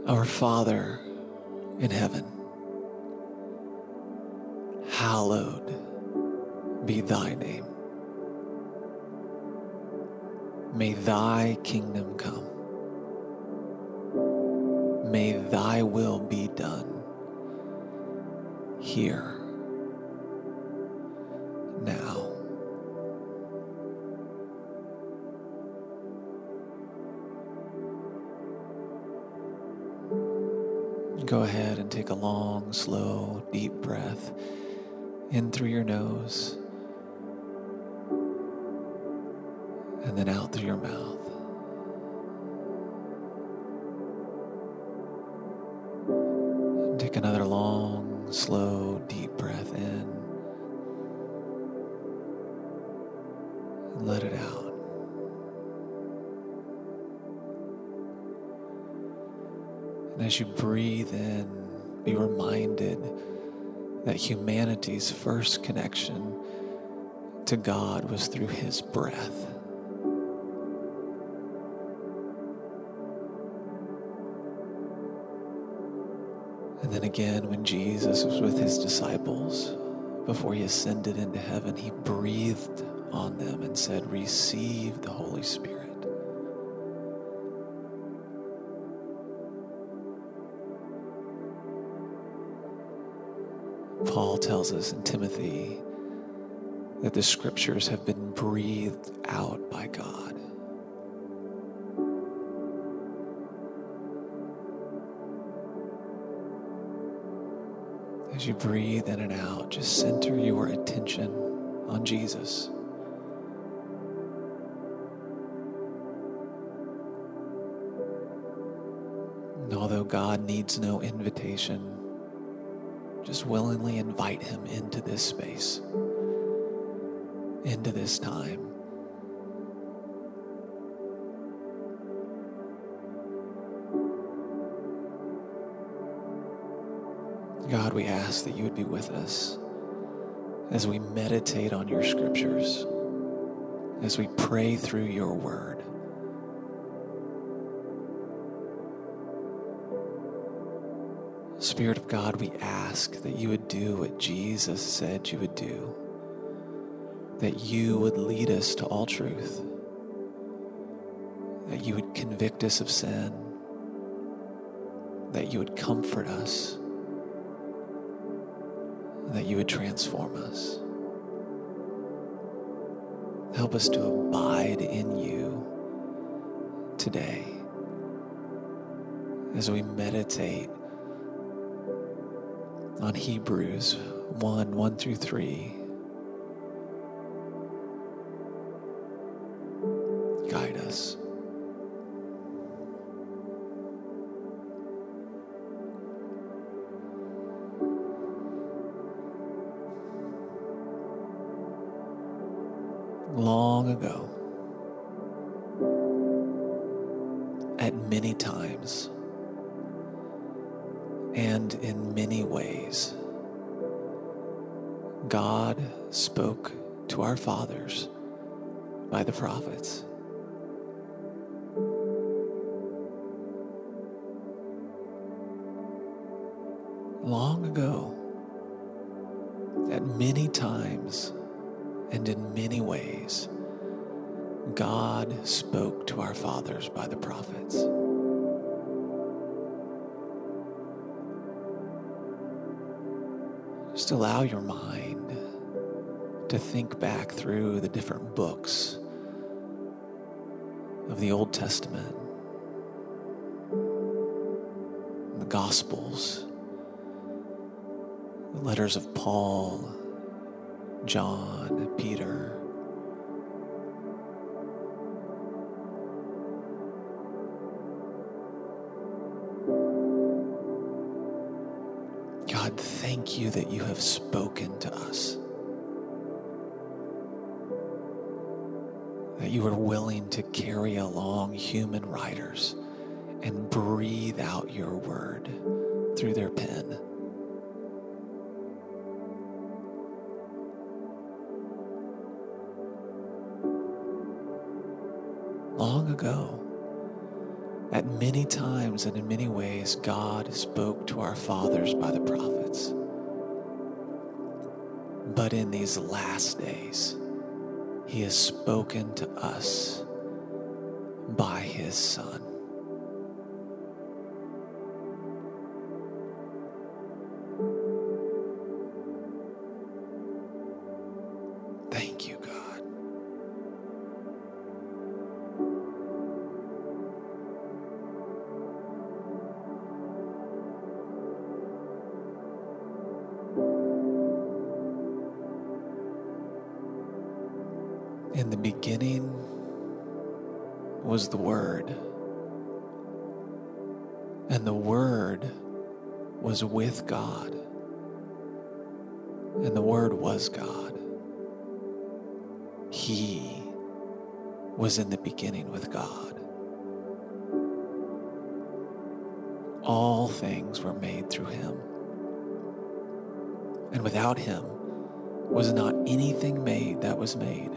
Our Father in heaven, hallowed be thy name. May thy kingdom come. May thy will be done here, now. Go ahead and take a long, slow, deep breath in through your nose and then out through your mouth. And take another long, slow, deep breath in and let it out. And as you breathe in, be reminded that humanity's first connection to God was through his breath. And then again, when Jesus was with his disciples, before he ascended into heaven, he breathed on them and said, "Receive the Holy Spirit." Paul tells us in Timothy that the scriptures have been breathed out by God. As you breathe in and out, just center your attention on Jesus. And although God needs no invitation, just willingly invite him into this space, into this time. God, we ask that you would be with us as we meditate on your scriptures, as we pray through your word. Spirit of God, we ask that you would do what Jesus said you would do, that you would lead us to all truth, that you would convict us of sin, that you would comfort us, that you would transform us. Help us to abide in you today as we meditate on Hebrews 1 through 3. Guide us. Long ago, at many times, and in many ways, God spoke to our fathers by the prophets. Long ago, at many times and in many ways, God spoke to our fathers by the prophets. Just allow your mind to think back through the different books of the Old Testament, the Gospels, the letters of Paul, John, Peter. God, thank you that you have spoken to us, that you are willing to carry along human writers and breathe out your word through their pen. Long ago, At many times and in many ways, God spoke to our fathers by the prophets. But in these last days, he has spoken to us by his Son. Thank you, God. In the beginning was the Word, and the Word was with God, and the Word was God. He was in the beginning with God. All things were made through him, and without him was not anything made that was made.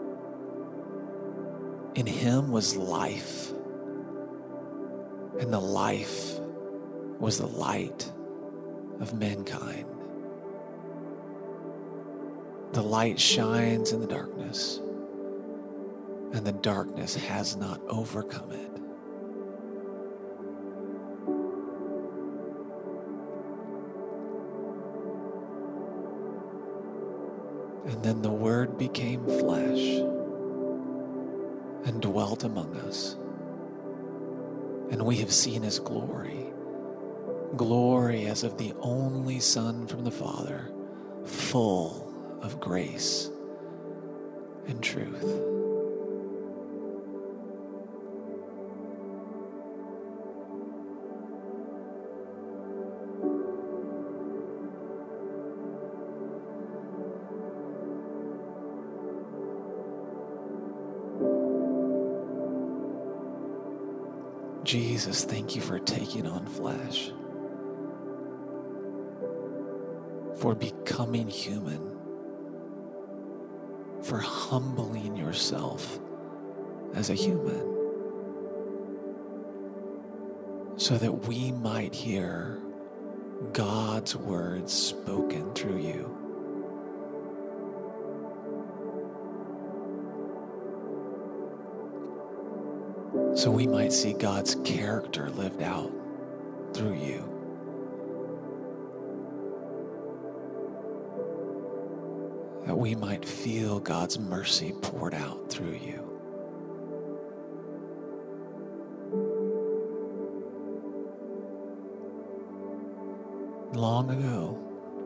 In him was life, and the life was the light of mankind. The light shines in the darkness, and the darkness has not overcome it. And then the Word became flesh and dwelt among us. And we have seen his glory, glory as of the only Son from the Father, full of grace and truth. Jesus, thank you for taking on flesh, for becoming human, for humbling yourself as a human, so that we might hear God's words spoken through you. So we might see God's character lived out through you. That we might feel God's mercy poured out through you. Long ago,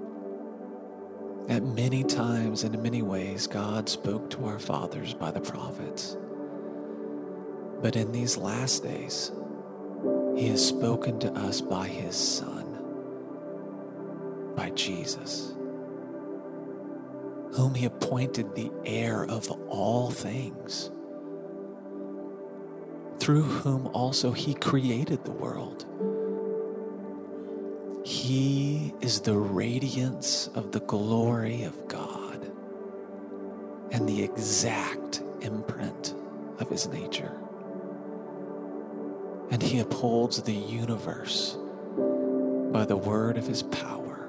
at many times and in many ways, God spoke to our fathers by the prophets. But in these last days, he has spoken to us by his Son, by Jesus, whom he appointed the heir of all things, through whom also he created the world. He is the radiance of the glory of God and the exact imprint of his nature. And he upholds the universe by the word of his power.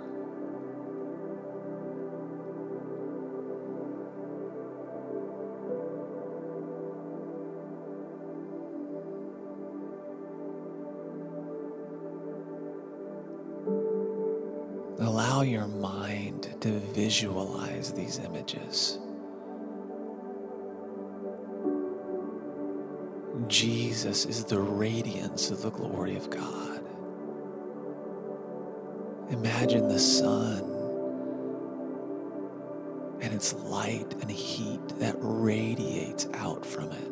Allow your mind to visualize these images. Jesus is the radiance of the glory of God. Imagine the sun and its light and heat that radiates out from it.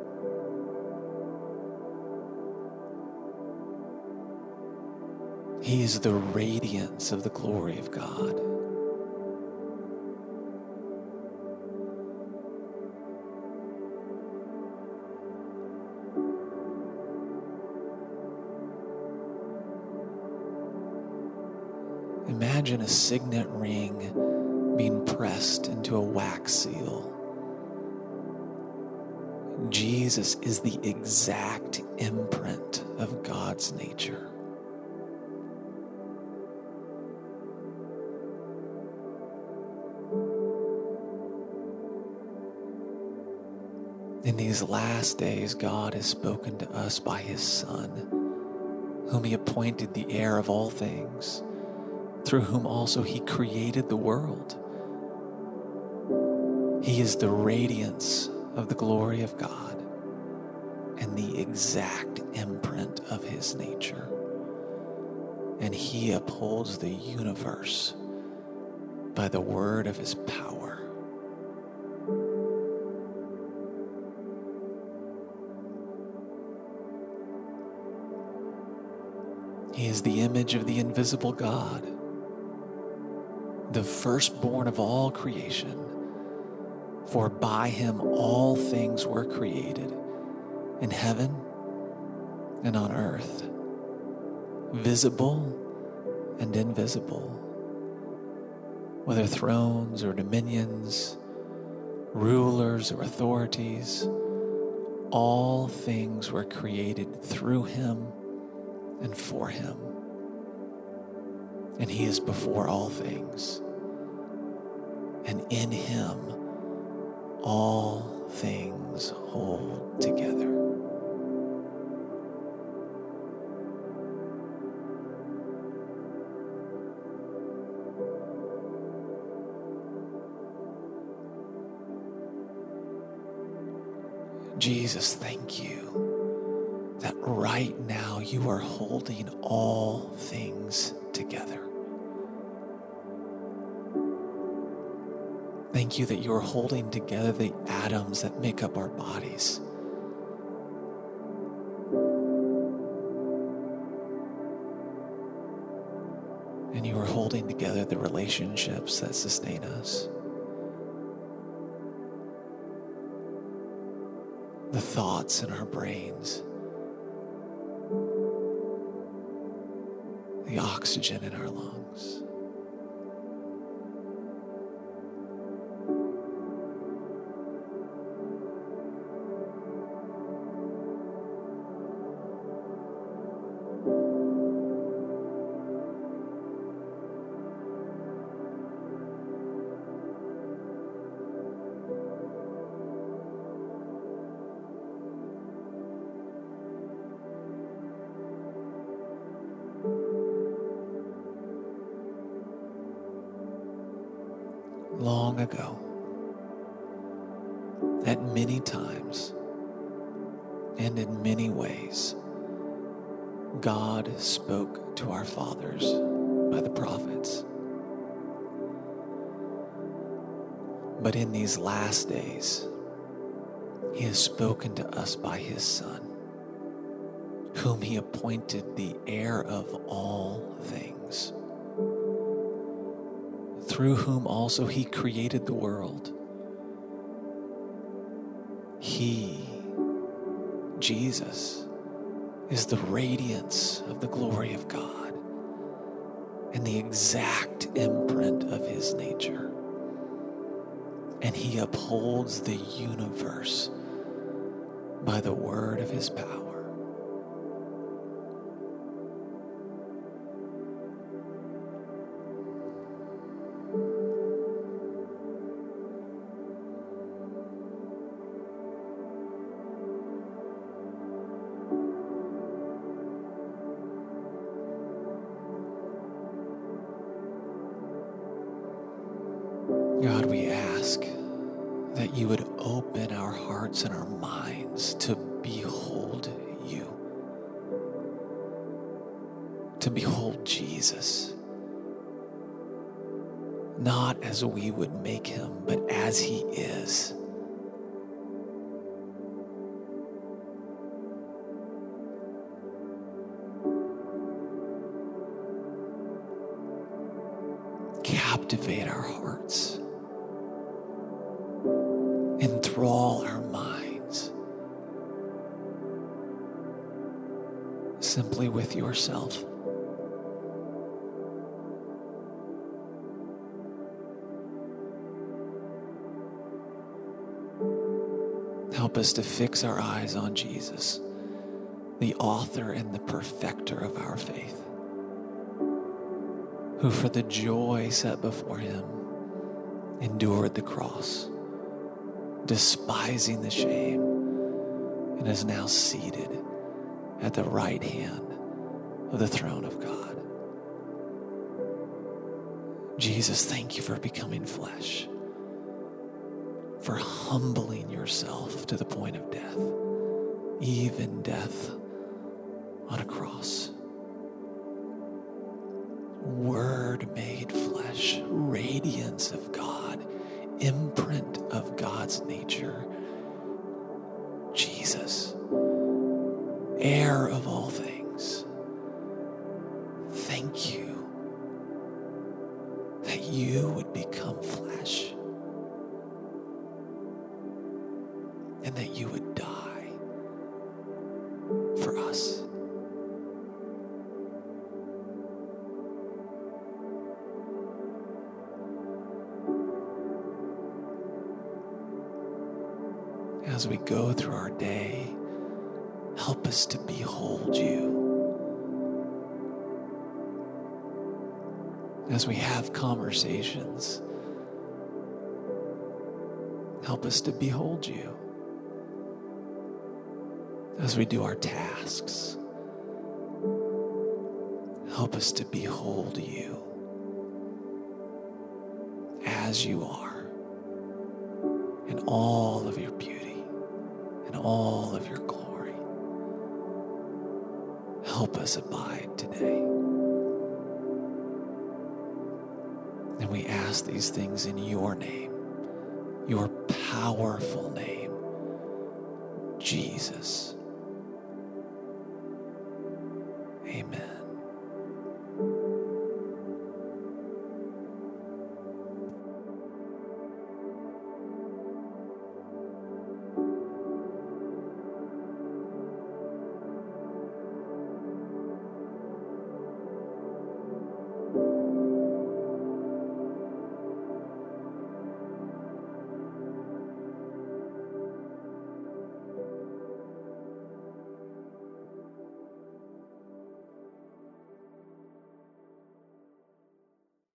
He is the radiance of the glory of God. Imagine a signet ring being pressed into a wax seal. Jesus is the exact imprint of God's nature. In these last days, God has spoken to us by his Son, whom he appointed the heir of all things, through whom also he created the world. He is the radiance of the glory of God and the exact imprint of his nature. And he upholds the universe by the word of his power. He is the image of the invisible God, the firstborn of all creation. For by him all things were created, in heaven and on earth, visible and invisible, whether thrones or dominions, rulers or authorities, all things were created through him and for him. And he is before all things. And in him all things hold together. Jesus, thank you that right now you are holding all things together. Thank you that you are holding together the atoms that make up our bodies. And you are holding together the relationships that sustain us. The thoughts in our brains. The oxygen in our lungs. Long ago, at many times and in many ways, God spoke to our fathers by the prophets. But in these last days, he has spoken to us by his Son, whom he appointed the heir of all things, through whom also he created the world. He, Jesus, is the radiance of the glory of God and the exact imprint of his nature. And he upholds the universe by the word of his power. God, we ask that you would open our hearts and our minds to behold you, to behold Jesus, not as we would make him, but as he is. Captivate our hearts. Enthrall our minds simply with yourself. Help us to fix our eyes on Jesus, the author and the perfecter of our faith, who for the joy set before him endured the cross, despising the shame, and is now seated at the right hand of the throne of God. Jesus, thank you for becoming flesh, for humbling yourself to the point of death, even death on a cross. Word made flesh, radiance of God, imprint of God's nature. Jesus, heir of all things. Thank you that you would become flesh and that you would die for us. As we go through our day, help us to behold you. As we have conversations, help us to behold you. As we do our tasks, help us to behold you as you are in all of your beauty and all of your glory. Help us abide today. And we ask these things in your name, your powerful name, Jesus.